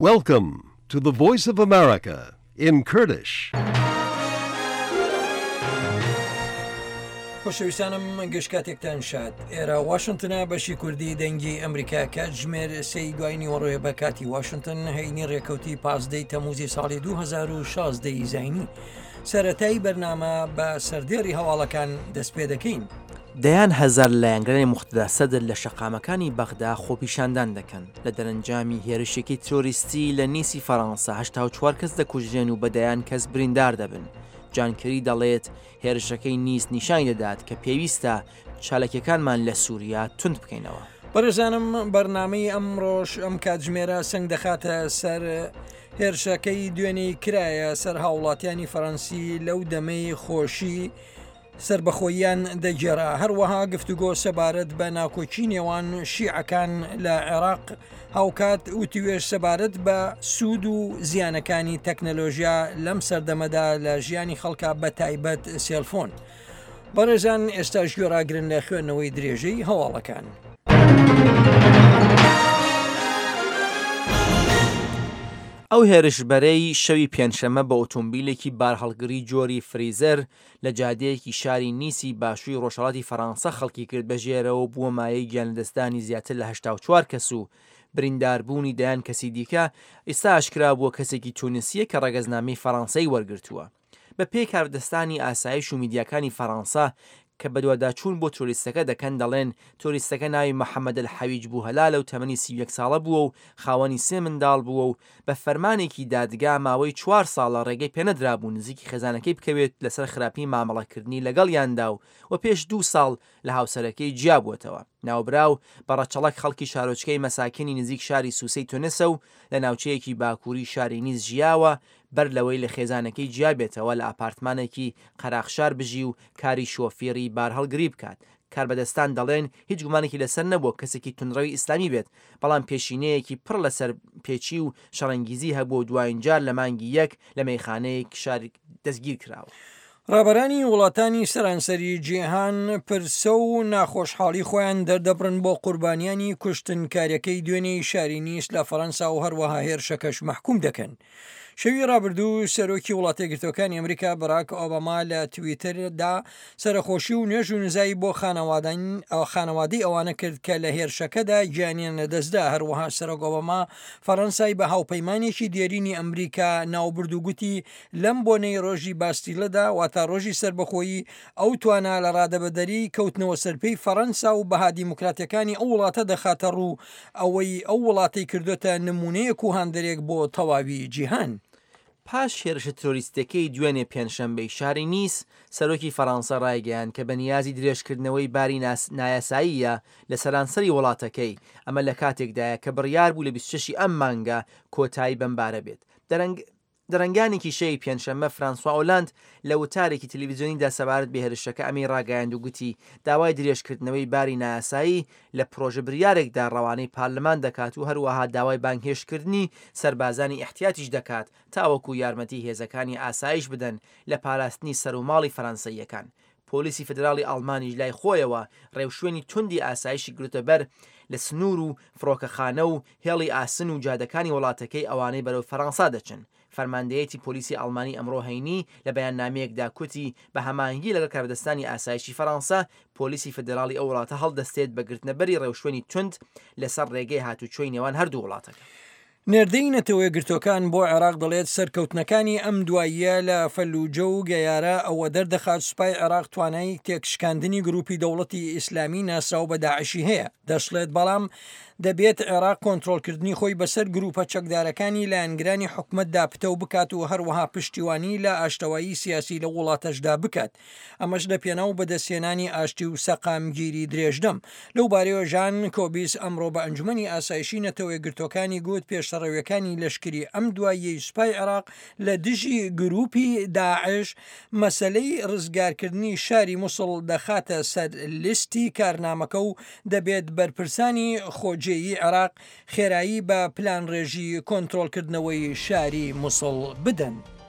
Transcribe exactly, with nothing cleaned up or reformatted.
Welcome to the Voice of America in Kurdish. خۆشەویستانم گەشتکاتێکتان شاد ئێرە واشنگتنە بەشی کوردی دەنگی ئەمریکا کات ژمێر سێی دوای نیوەڕۆیە بە کاتی واشنگتن هەینی ڕێکەوتی پازدەی تەموزی ساڵی دوو هەزار و شازدەی زاینی سەرەتایی بەرنامە بە سەردێڕی هەواڵەکان دەست پێ دەکەین. دەیان هەزار لایەنگەرانی مختدا سەدر لە شەقامەکانی بەغدا خۆپیشاندان دەکەن لە دەرەنجامی هێرشێکی تۆریستی لە نیسی فەڕەنسا هەشتا و چوار کەس دەکوژێن و بەدەیان کەس بریندار دەبن. جانکری دەڵێت هێرشەکەی نیس نیشانی دەدات کە پێویستە چالەکیەکانمان لە سووریا تند بکەینەوە. بەڕێزانم بەرنامەی ئەمڕۆژ ئەم کاتژمێرە سنگ دەخاتە سەر هێرشەکەی دوێنەی کرایە سەر هاوڵاتیانی فەڕەنسی لەو دەمەی خۆشی سربەخۆییان دەگێڕا هەروەها گفتوگۆ سەبارەت بە ناکۆچی نێوان شیعەکان لە عێراق هاوکات وتیوێش سەبارەت بە سوود و زیانەکانی تەکنەلۆژیا لەم سەردەمەدا لە ژیانی خەڵکا بە تایبەت سێلفۆن. بەڕێزان ئێستاش گوێڕاگرن لە خوێندنەوەی درێژەی هەواڵەکان. ئەو هێرشبەرەی شەوی پێنجشەمە بە ئۆتۆمبیلێکی بارهەڵگری جۆری فریزەر لە جادەیەکی شاری نیسی باشووری ڕۆژهەڵاتی فەڕەنسا خەڵکی کرد بەژێرەوە بووە مایەی گیانلەدەستانی زیاتر لە هەشتا و چوار کەس و برینداربوونی دەیان کەسی دیکە ئێستا ئاشکرا بووە کەسێکی تونسیە کە ڕەگەزنامەی فەڕەنسای وەرگرتووە. بە پێی کاردەستانی ئاسایش و میدیاکانی فەڕەنسا کە بەدواداچوون بۆ تۆریستەکە دەکەن دەڵێن تۆریستەکە ناوی محەممەد الحەویج بوو هەلالە و تەمەنی سی و یەک ساڵە بووە و خاوەنی سێ منداڵ بووە و بە فەرمانێکی دادگا ماوەی چوار ساڵە ڕێگەی پێنەدرابوو نزیکی خێزانەکەی بکەوێت لەسەر خراپی مامەڵەکردنی لەگەڵ یاندا و و پێش دوو ساڵ لە هاوسەرەکەی جیابووەتەوە. ناوبراو بەڕەچەڵک خەڵکی شارۆچکەی مەساکینی نزیک شاری سووسەی تونسە و لە ناوچەیەکی باکووری شاری نیز ژیاوە بەر لەوەی لە خێزانەکەی جیابێتەوە لە ئاپارتمانێکی قەراخشار بژی و کاری شۆفێری بارهەڵگری بکات. کاربەدەستان دەڵێن هیچ گومانێکی لەسەر نەبووە کەسێکی تونڕەوی ئیسلامی بێت، بەڵام پێشینەیەکی پڕ لەسەر پێچی و شەڕەنگیزی هەبوو دوایینجار لە مانگی یەک لە مەیخانەیەک شاری دەستگیر کراوە. ڕابەرانی وڵاتانی سەرانسەری جیهان پرسە و ناخۆشحاڵی خۆیان دەردەبرن بۆ قوربانیانی کوشتنکاریەکەی دوێنەی شاری نیس لە فەڕەنسا و هەروەها هێرشەکەش محکوم دەکەن. شەوی ڕابردوو سەرۆکی وڵاتە یەکگرتوەکانی ئەمریکا باراک ئۆباما لە تویتردا سەرخۆشی و نوێژ و نزایی بۆ خانەوادەی ئەوانە کرد کە لە هێرشەکەدا گیانیان لەدەستدا. هەروەها سەرۆک ئۆباما فەڕەنسای بە هاوپەیمانێکی دێرینی ئەمریکا ناوبرد و گوتی لەم بۆنەی ڕۆژی باستیلەدا واتە ڕۆژی سربەخۆیی ئەو توانە لە ڕادەبەدەری کەوتنەوە سەرپەی فەڕەنسا و بەها دیموکراتیەکانی ئەو وڵاتە دەخاتە ڕوو ئەوەی ئەو وڵاتی کردوتە نمونەیەک و هاندێرێک بۆ تەواوی جیهان. پاش هێرشە تۆریستەکەی دوێنێ پێنجشەمبەی شاری نیس سەرۆکی فەڕەنسا ڕایگەیان کە بە نیازی درێژکردنەوەی باری نایاساییە لە سەرانسەری وڵاتەکەی ئەمە لە کاتێکدایە کە بڕیار بوو لە بیست و شەشی ئەم مانگە کۆتایی بەمبارە بێت. دەرەنگانی شەی پێنجشەممە فرانسوا ئۆلاند لە وتارێکی تەلەڤیزیۆنیدا سەبارەت بە هێرشەکە ئەمی ڕاگەیاند و گوتی داوای درێژکردنەوەی باری نایاسایی لە پرۆژە بریارێکدا ڕەوانەی پارلەمان دەکات و هەروەها داوای بانگهێشتکردنی سەربازانی ئیحتیاتیش دەکات تاوەکو یارمەتی هێزەکانی ئاسایش بدەن لە پاراستنی سەر و ماڵی فەڕەنسەییەکان. پۆلیسی فدراڵی ئەڵمانیش لای خۆیەوە ڕێوشوێنی توندی ئاسایشی گرتە بەر لە سنوور و فڕۆکەخانە و هێڵی ئاسن و جادەکانی وڵاتەکەی ئەوانەی بەرەو فەڕەنسا دەچن. فەرماندەیەتی پۆلیسی ئەڵمانی ئەمڕۆ هەینی لە بەیاننامەیەکدا کوتی بە هەماهنگگی لەگەڵ کاربەدەستانی ئاسایشی فەڕەنسا پۆلیسی فدراڵی ئەو وڵاتە هەڵدەستێت بە گرتنەبەری ڕێوشوێنی تند لەسەر ڕێگەی هاتوچۆی نێوان هەردوو وڵاتەکە. نێردەی نەتەوە گرتوەکان بۆ عێراق دەڵێت سەرکەوتنەکانی ئەم دواییە لە فەلوجە و گەیارە ئەوە دەردەخات سوپای عێراق توانای تێکشکاندنی گروپی دەوڵەتی ئیسلامی ناسراو بە داعشی هەیە. دەشڵێت بەڵام دەبێت عێراق کۆنتڕۆلکردنی خۆی بەسەر گروپە چەکدارەکانی لایەنگرانی حکومەتدا پتەو بکات و هەروەها پشتیوانی لە ئاشتەوایی سیاسی لە وڵاتەشدا بکات. ئەمەش لە پێناو بەدەستێنانی ئاشتی و سەقامگیری درێژدەم. لەو بارەوە ژان کۆبیس ئەمڕۆ بە ئەنجومەنی ئاسایشی نەتەوە گرتوەکانی گوت پێشەڕەویەکانی لەشکری ئەم دواییەی سوپای عێراق لە دژی گروپی داعش مەسەلەی ڕزگارکردنی شاری مووسڵ دەخاتە سەر لیستی کارنامەکە و دەبێت بەرپرسانی خۆجێ عێراق خێرایی بە پلان ڕێژی کۆنتڕۆلکردنەوەی شاری مووسڵ بدەن.